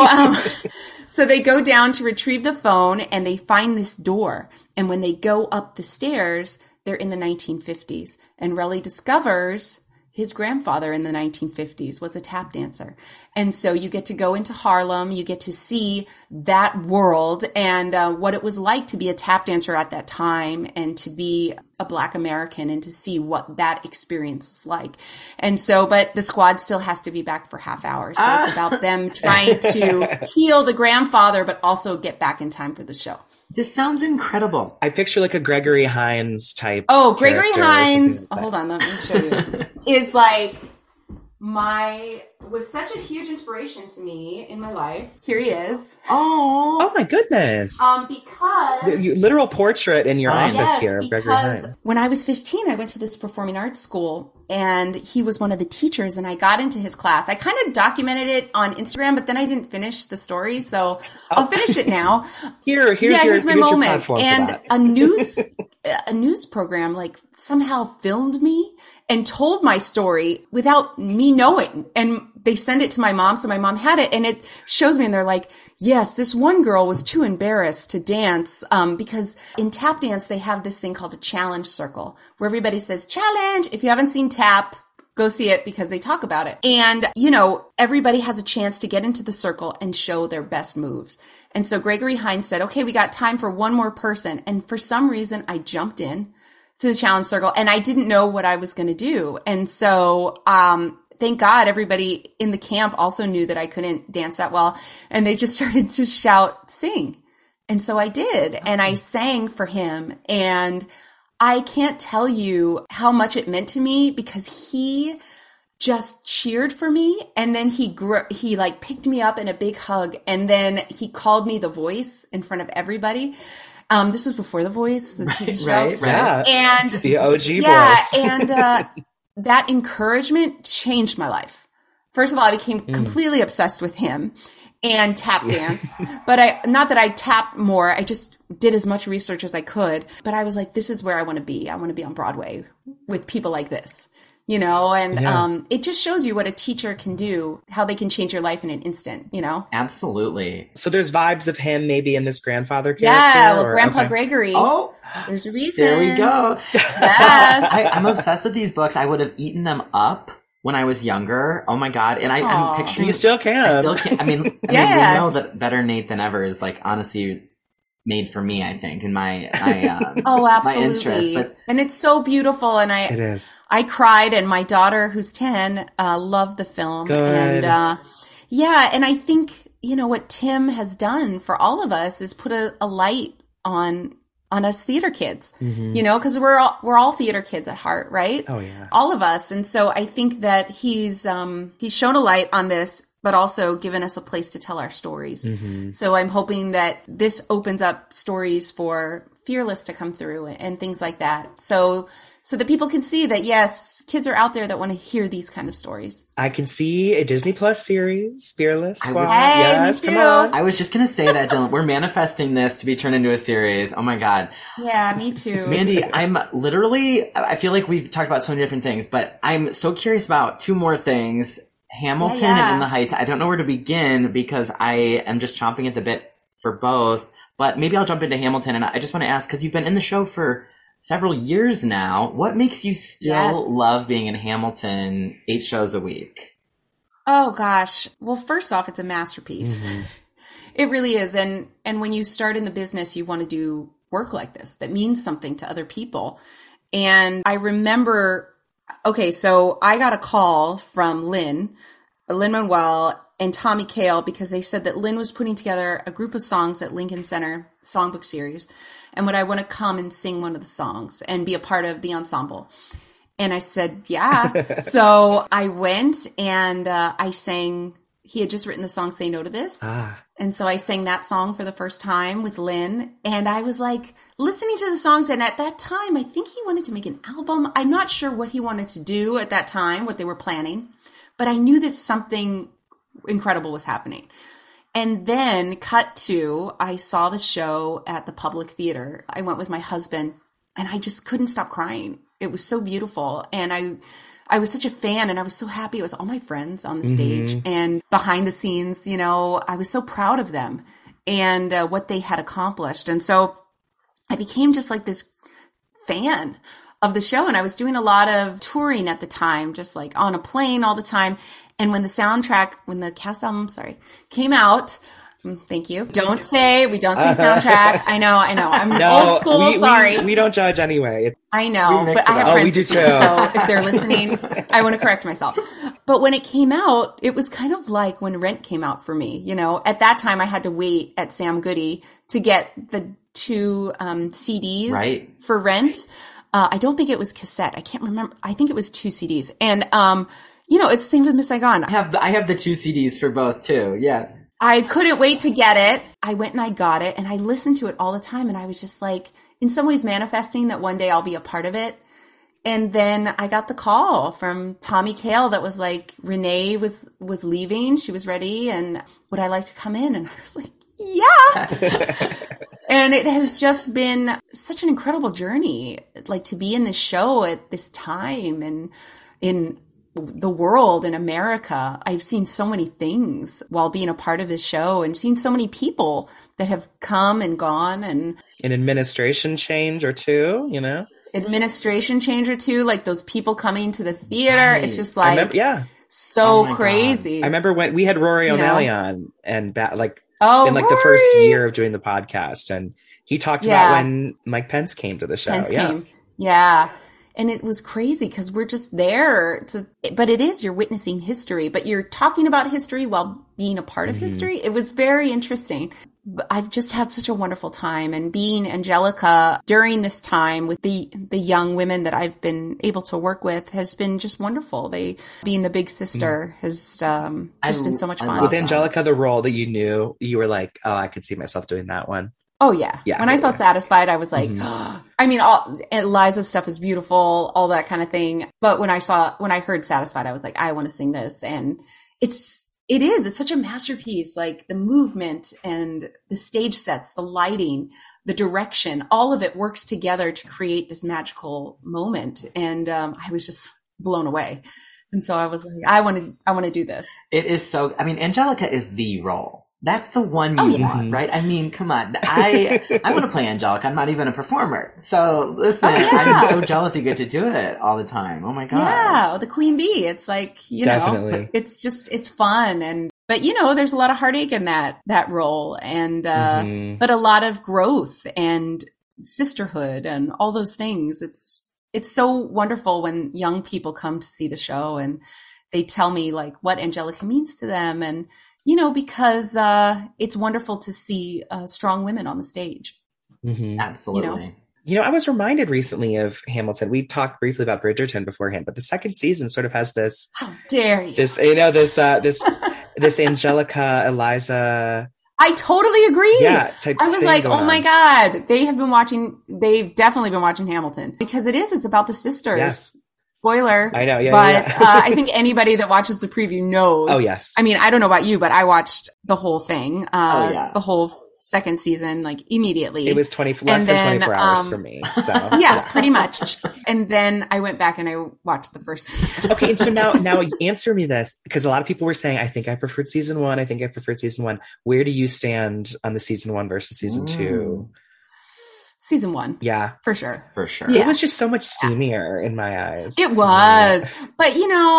So, so they go down to retrieve the phone, and they find this door. And when they go up the stairs, they're in the 1950s. And Relly discovers his grandfather in the 1950s was a tap dancer. And so you get to go into Harlem, you get to see that world and what it was like to be a tap dancer at that time and to be a Black American and to see what that experience was like. And so, but the squad still has to be back for half hour. So it's about them trying to heal the grandfather, but also get back in time for the show. This sounds incredible. I picture like a Gregory Hines type. Oh, Gregory Hines. Hold on, let me show you. Is like was such a huge inspiration to me in my life. Here he is. Oh my goodness. Because literal portrait in your office here of Gregory Hines. When I was 15, I went to this performing arts school, and he was one of the teachers, and I got into his class. I kind of documented it on Instagram, but then I didn't finish the story, so I'll finish it now. Here's my moment. And a news program like somehow filmed me and told my story without me knowing. And they sent it to my mom, so my mom had it, and it shows me, and they're like, yes, this one girl was too embarrassed to dance because in tap dance, they have this thing called a challenge circle where everybody says, challenge. If you haven't seen tap, Go see it because they talk about it. And, you know, everybody has a chance to get into the circle and show their best moves. And so Gregory Hines said, okay, we got time for one more person. And for some reason, I jumped in to the challenge circle and I didn't know what I was going to do. And so, thank God everybody in the camp also knew that I couldn't dance that well. And they just started to shout, sing. And so I did. And I sang for him. And I can't tell you how much it meant to me because he just cheered for me. And then he like picked me up in a big hug. And then he called me The Voice in front of everybody. This was before The Voice, the TV show. Right. Yeah. And the OG yeah, voice. and that encouragement changed my life. First of all, I became completely obsessed with him and tap dance. But not that I tapped more. I just did as much research as I could. But I was like, this is where I want to be. I want to be on Broadway with people like this, you know? And it just shows you what a teacher can do, how they can change your life in an instant, you know? Absolutely. So there's vibes of him maybe in this grandfather character? Yeah, well, Grandpa Gregory. Oh, there's a reason. there we go. Yes. I'm obsessed with these books. I would have eaten them up when I was younger. Oh my God. And I'm picturing. You still can. I still can. I mean, Yeah. we know that Better Nate Than Ever is like honestly made for me, I think, in my Oh, my absolutely. interest. But And it's so beautiful. And It is. I cried, and my daughter, who's 10, loved the film. Good. And yeah, and I think, you know, what Tim has done for all of us is put a light on us theater kids, you know, because we're all theater kids at heart, right? Oh, yeah. All of us. And so I think that he's shown a light on this, but also given us a place to tell our stories. So I'm hoping that this opens up stories for Fearless to come through and things like that. So that people can see that, yes, kids are out there that want to hear these kind of stories. I can see a Disney Plus series, Fearless Squad. Hey, yes, me come too. on. I was just going to say that, Dylan. We're manifesting this to be turned into a series. Oh my God. Yeah, me too. Mandy, I feel like we've talked about so many different things, but I'm so curious about two more things. Hamilton Yeah. and In the Heights. I don't know where to begin because I am just chomping at the bit for both, but maybe I'll jump into Hamilton. And I just want to ask, because you've been in the show for several years now, what makes you still love being in Hamilton 8 shows a week? Oh gosh. Well, first off, it's a masterpiece. It really is. And when you start in the business, you want to do work like this that means something to other people. And I remember, okay, so I got a call from Lin-Manuel and Tommy Kail because they said that Lin was putting together a group of songs at Lincoln Center Songbook Series. And would I want to come and sing one of the songs and be a part of the ensemble? And I said, yeah. So I went and I sang. He had just written the song Say No to This. And so I sang that song for the first time with Lin. And I was like listening to the songs. And at that time, I think he wanted to make an album. I'm not sure what he wanted to do at that time, what they were planning. But I knew that something incredible was happening. And then cut to, I saw the show at the Public Theater. I went with my husband and I just couldn't stop crying. It was so beautiful. And I was such a fan and I was so happy. It was all my friends on the stage and behind the scenes, you know, I was so proud of them and what they had accomplished. And so I became just like this fan of the show. And I was doing a lot of touring at the time, just like on a plane all the time. And when the cast album, came out, thank you. We don't say soundtrack. I know. I'm old school. Sorry. We don't judge anyway. I know, but I have friends we do who do, too. so if they're listening, I want to correct myself. But when it came out, it was kind of like when Rent came out for me. You know, at that time I had to wait at Sam Goody to get the 2 CDs for Rent. I don't think it was cassette. I can't remember. I think it was 2 CDs. And, you know, it's the same with Miss Saigon. I have the 2 CDs for both too. Yeah. I couldn't wait to get it. I went and I got it and I listened to it all the time. And I was just like, in some ways manifesting that one day I'll be a part of it. And then I got the call from Tommy Kail that was like, Renee was leaving. She was ready. And would I like to come in? And I was like, yeah. And it has just been such an incredible journey, like to be in this show at this time and in the world in America. I've seen so many things while being a part of this show and seen so many people that have come and gone and An administration change or two, you know? administration change or two, like those people coming to the theater. Right. It's just I like remember, yeah. so Oh my God. crazy. I remember when we had Rory You know? O'Malley on and like Oh, in like the first Rory! year of doing the podcast, and he talked Yeah. about when Mike Pence came to the show. Pence yeah. came. Yeah. And it was crazy because we're just there but it is, you're witnessing history, but you're talking about history while being a part of history. It was very interesting. But I've just had such a wonderful time, and being Angelica during this time with the young women that I've been able to work with has been just wonderful. Being the big sister has just been so much fun. Was Angelica the role that you knew you were like, oh, I could see myself doing that one? Oh yeah. Yeah, When I saw yeah. Satisfied, I was like, I mean, Eliza's stuff is beautiful, all that kind of thing. But when I heard Satisfied, I was like, I want to sing this. And it's such a masterpiece. Like the movement and the stage sets, the lighting, the direction, all of it works together to create this magical moment. And I was just blown away. And so I was like, I want to do this. It is so, I mean, Angelica is the role. That's the one you want, right? I mean, come on. I want to play Angelica. I'm not even a performer. So listen, I'm so jealous you get to do it all the time. Oh my God. Yeah. The Queen Bee. It's like, Definitely. it's fun. But there's a lot of heartache in that role, and, but a lot of growth and sisterhood and all those things. It's so wonderful when young people come to see the show and they tell me like what Angelica means to them. And, because it's wonderful to see strong women on the stage. Absolutely. I was reminded recently of Hamilton. We talked briefly about Bridgerton beforehand, but the second season sort of has this. How dare you? This Angelica, Eliza. I totally agree. Yeah, I was like, oh my God, they've definitely been watching Hamilton, because it's about the sisters. Yes. Spoiler. I know, yeah. But yeah. I think anybody that watches the preview knows. Oh, yes. I mean, I don't know about you, but I watched the whole thing, the whole second season, like immediately. It was less than 24 hours for me. So yeah, pretty much. And then I went back and I watched the first season. Okay, and so now answer me this, because a lot of people were saying, I think I preferred season one. Where do you stand on the season one versus season two? Season one. Yeah. For sure. Yeah. It was just so much steamier in my eyes. It was. But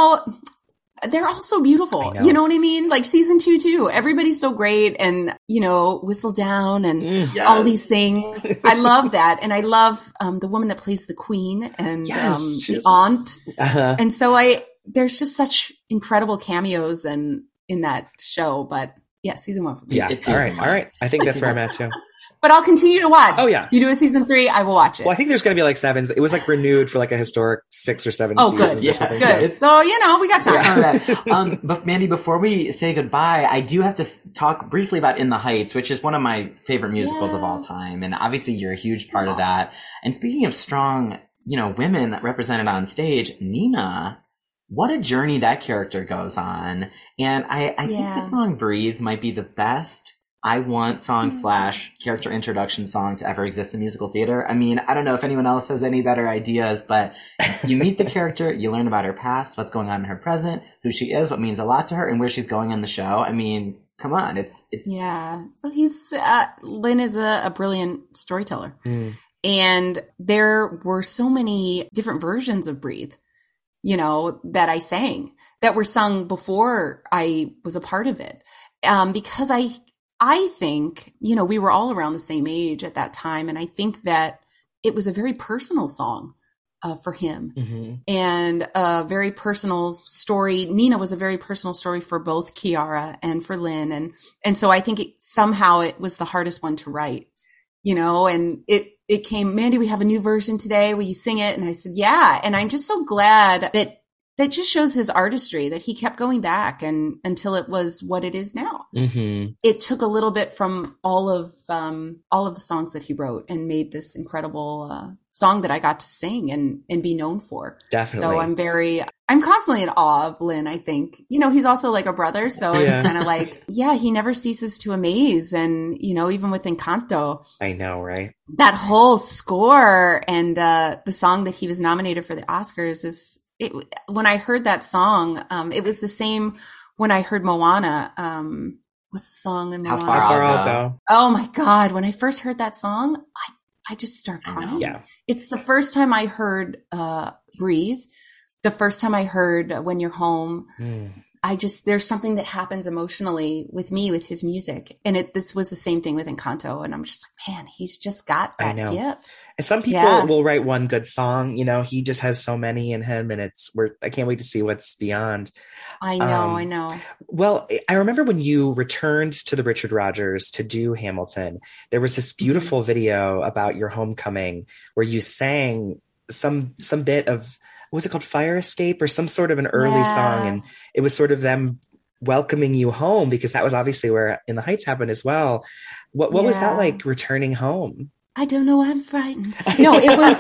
they're all so beautiful. You know what I mean? Like season two too. Everybody's so great, and Whistle Down and all these things. I love that. And I love the woman that plays the queen and the aunt. Uh-huh. And so there's just such incredible cameos in that show. But yeah, season one for me. Yeah. All right. I think that's where I'm at too. But I'll continue to watch. Oh, yeah. You do a season 3, I will watch it. Well, I think there's going to be like 7. It was like renewed for like a historic 6 or 7 Oh, seasons. good. Or Yeah, something. Good. So, we got time. But Mandy, before we say goodbye, I do have to talk briefly about In the Heights, which is one of my favorite musicals of all time. And obviously you're a huge part of that. And speaking of strong, women represented on stage, Nina, what a journey that character goes on. And I think the song Breathe might be the best I want song / character introduction song to ever exist in musical theater. I mean, I don't know if anyone else has any better ideas, but you meet the character, you learn about her past, what's going on in her present, who she is, what means a lot to her, and where she's going in the show. I mean, come on, it's Yeah. Well, Lynn is a brilliant storyteller. And there were so many different versions of Breathe, that I sang, that were sung before I was a part of it. Because I think, we were all around the same age at that time. And I think that it was a very personal song for him and a very personal story. Nina was a very personal story for both Kiara and for Lynn. And so I think somehow it was the hardest one to write, and it came, Mandy, we have a new version today. Will you sing it? And I said, yeah. And I'm just so glad that just shows his artistry, that he kept going back until it was what it is now. It took a little bit from all of the songs that he wrote and made this incredible song that I got to sing and be known for. Definitely. So I'm constantly in awe of Lynn, I think. He's also like a brother. So it's kind of like, he never ceases to amaze. And, even with Encanto. I know, right? That whole score and the song that he was nominated for the Oscars when I heard that song, it was the same when I heard Moana. What's the song in Moana? How Far I'll Go. Oh my God. When I first heard that song, I just start I know. crying. Yeah. It's the first time I heard Breathe, the first time I heard When You're Home. There's something that happens emotionally with me with his music. And this was the same thing with Encanto. And I'm just like, man, he's just got that gift. And some people will write one good song. You know, he just has so many in him, and I can't wait to see what's beyond. I know. Well, I remember when you returned to the Richard Rodgers to do Hamilton, there was this beautiful video about your homecoming where you sang some bit of, what was it called? Fire Escape, or some sort of an early song. And it was sort of them welcoming you home, because that was obviously where In the Heights happened as well. What was that like, returning home? I don't know. I'm frightened. No, it was,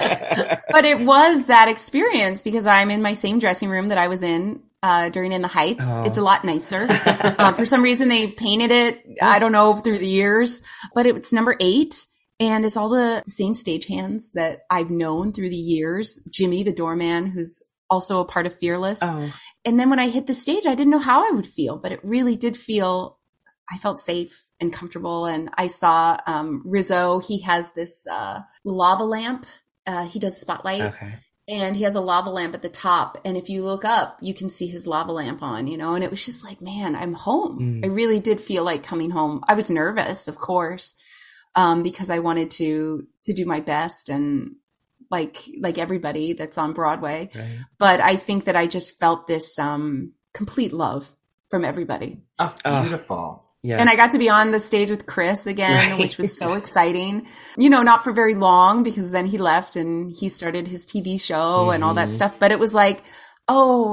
but it was that experience, because I'm in my same dressing room that I was in during In the Heights. Oh. It's a lot nicer. For some reason they painted it, I don't know, through the years, but it's number 8. And it's all the same stagehands that I've known through the years. Jimmy, the doorman, who's also a part of Fearless. Oh. And then when I hit the stage, I didn't know how I would feel, but it really did feel, I felt safe and comfortable. And I saw Rizzo. He has this lava lamp. He does Spotlight. Okay. And he has a lava lamp at the top. And if you look up, you can see his lava lamp on, you know, and it was just like, man, I'm home. I really did feel like coming home. I was nervous, of course. Because I wanted to do my best, and like everybody that's on Broadway. Right. But I think that I just felt this complete love from everybody. Oh, beautiful. Yeah. And I got to be on the stage with Chris again, which was so exciting. You know, not for very long, because then he left and he started his TV show and all that stuff. But it was like, oh,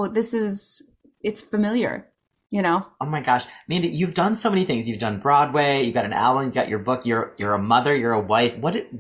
it's familiar. You know? Oh my gosh. Mandy, you've done so many things. You've done Broadway, you've got an album, you've got your book, you're a mother, you're a wife.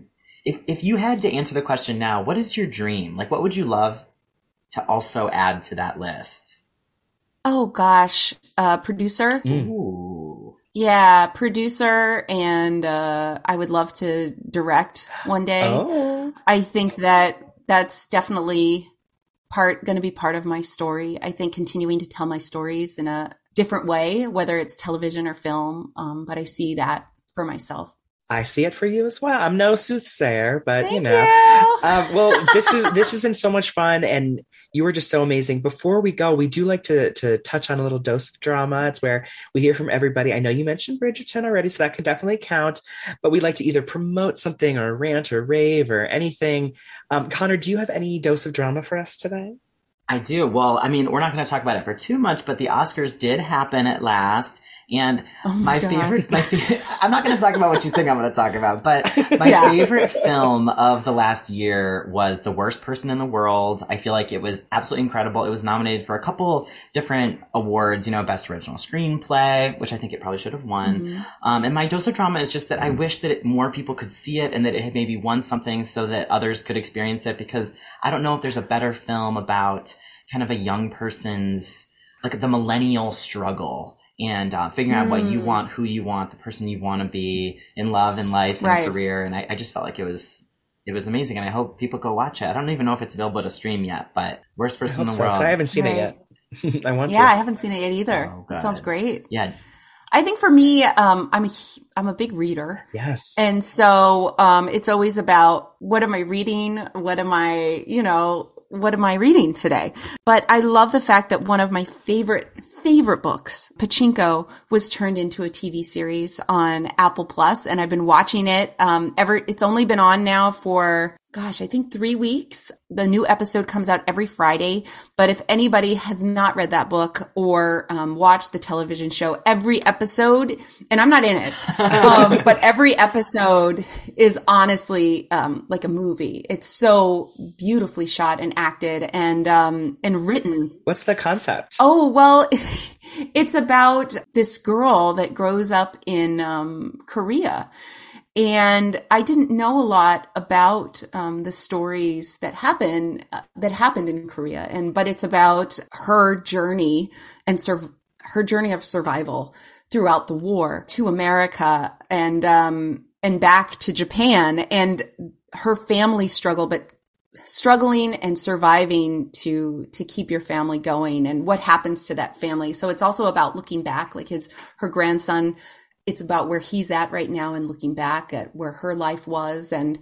If you had to answer the question now, what is your dream? Like, what would you love to also add to that list? Oh gosh. Producer. Ooh. Yeah, producer, and I would love to direct one day. Oh. I think that's definitely going to be part of my story. I think continuing to tell my stories in a different way, whether it's television or film. But I see that for myself. I see it for you as well. I'm no soothsayer, but Thank you know, you. Well, this has been so much fun, and you were just so amazing. Before we go, we do like to touch on a little dose of drama. It's where we hear from everybody. I know you mentioned Bridgerton already, so that can definitely count, but we'd like to either promote something or rant or rave or anything. Connor, do you have any dose of drama for us today? I do. Well, I mean, we're not going to talk about it for too much, but the Oscars did happen at last. And my favorite, I'm not going to talk about what you think I'm going to talk about, but my favorite film of the last year was The Worst Person in the World. I feel like it was absolutely incredible. It was nominated for a couple different awards, you know, Best Original Screenplay, which I think it probably should have won. Mm-hmm. And my dose of drama is just that I wish that more people could see it, and that it had maybe won something so that others could experience it, because I don't know if there's a better film about kind of a young person's, like, the millennial struggle. And figuring out what you want, who you want, the person you want to be in love and life and career. And I just felt like it was amazing. And I hope people go watch it. I don't even know if it's available to stream yet, but Worst Person in the World. I haven't seen it yet. I want to. Yeah, I haven't seen it yet either. So it sounds great. Yeah. I think for me, I'm a big reader. Yes. And so it's always about, what am I reading? What am I reading today? But I love the fact that one of my favorite books, Pachinko, was turned into a TV series on Apple Plus, and I've been watching it. It's only been on now for, I think 3 weeks. The new episode comes out every Friday. But if anybody has not read that book or watched the television show, every episode, and I'm not in it, but every episode is honestly like a movie. It's so beautifully shot and acted and written. What's the concept? Oh, well, it's about this girl that grows up in Korea. And I didn't know a lot about the stories that happened in Korea, but it's about her journey and her journey of survival throughout the war to America and back to Japan, and her family struggle, but struggling and surviving to keep your family going, and what happens to that family. So it's also about looking back, like her grandson it's about where he's at right now and looking back at where her life was. And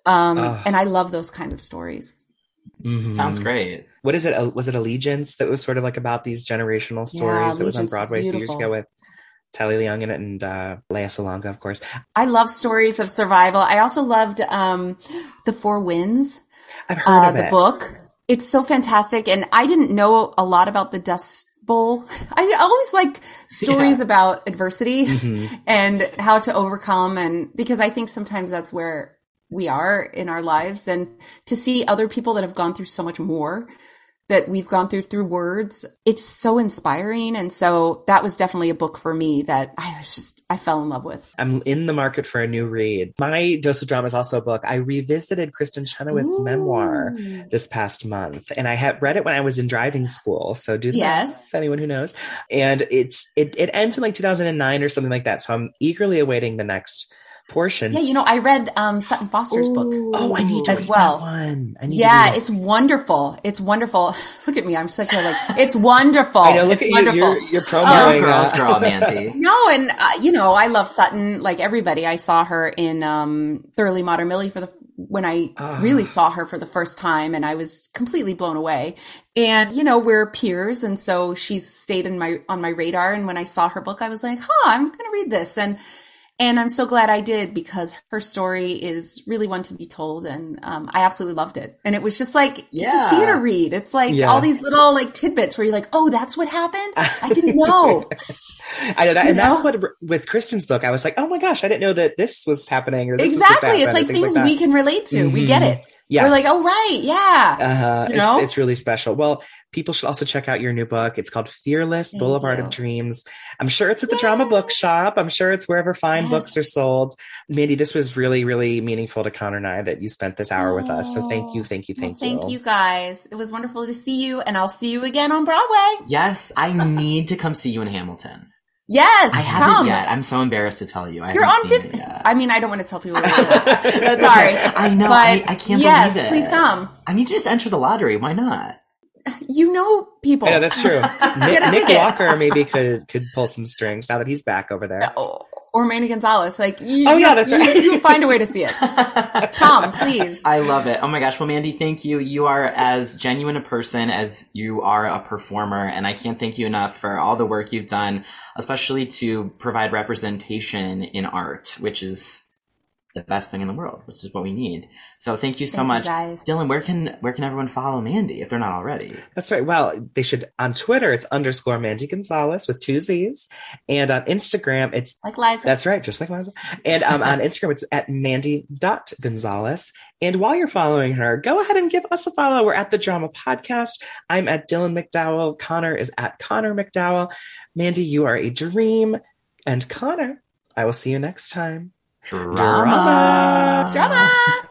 I love those kind of stories. Mm-hmm. Sounds great. What is it? Was it Allegiance that was sort of like about these generational stories that was on Broadway a few years ago with Tally Leung in it and Lea Salonga, of course. I love stories of survival. I also loved The Four Winds. I've heard of the it. book. It's so fantastic. And I didn't know a lot about the Dust Bowl. I always like stories about adversity and how to overcome. And because I think sometimes that's where we are in our lives, and to see other people that have gone through so much more that we've gone through words, it's so inspiring. And so that was definitely a book for me that I fell in love with. I'm in the market for a new read. My Dose of Drama is also a book. I revisited Kristen Chenoweth's memoir this past month, and I had read it when I was in driving school. So do the math, if anyone who knows. And it ends in like 2009 or something like that. So I'm eagerly awaiting the next portion. Yeah, I read Sutton Foster's book. Oh, I need to as well. That one. It's wonderful. It's wonderful. Look at me. I'm such a it's wonderful. I know, look at you. You're promoting. Girl, Mandy. No, and I love Sutton like everybody. I saw her in Thoroughly Modern Millie when I really saw her for the first time, and I was completely blown away. And we're peers, and so she's stayed on my radar. And when I saw her book, I was like, I'm going to read this. And I'm so glad I did, because her story is really one to be told. And I absolutely loved it. And it was just like, it's a theater read. It's like all these little like tidbits where you're like, oh, that's what happened? I didn't know. I know that. And that's what, with Kristen's book, I was like, oh my gosh, I didn't know that this was happening. Or this exactly. Was it's like things we can relate to. We get it. Yes. We're like, oh, right. Yeah. It's really special. Well, people should also check out your new book. It's called Fearless, Boulevard of Dreams. I'm sure it's at the Drama Bookshop. I'm sure it's wherever fine books are sold. Mandy, this was really, really meaningful to Connor and I that you spent this hour with us. So thank you. Thank you guys. It was wonderful to see you, and I'll see you again on Broadway. Yes, I need to come see you in Hamilton. Yes, I haven't yet. I'm so embarrassed to tell you. You're on Fifth. I mean, I don't want to tell people. Sorry, I know. But I can't believe it. Yes, please come. I need to just enter the lottery. Why not? You know people. I know, that's true. Nick Walker maybe could pull some strings now that he's back over there. Or Mandy Gonzalez. That's right. You find a way to see it. Come, please. I love it. Oh my gosh. Well, Mandy, thank you. You are as genuine a person as you are a performer. And I can't thank you enough for all the work you've done, especially to provide representation in art, which is the best thing in the world, which is what we need. So thank you so much. Dylan, where can everyone follow Mandy if they're not already? That's right. Well, they should on Twitter, it's _Mandy Gonzalez with 2 Z's. And on Instagram, it's like Liza. That's right, just like Liza. And on Instagram, it's at Mandy.Gonzalez. And while you're following her, go ahead and give us a follow. We're at The Drama Podcast. I'm at Dylan McDowell. Connor is at Connor McDowell. Mandy, you are a dream. And Connor, I will see you next time. Drama. Drama.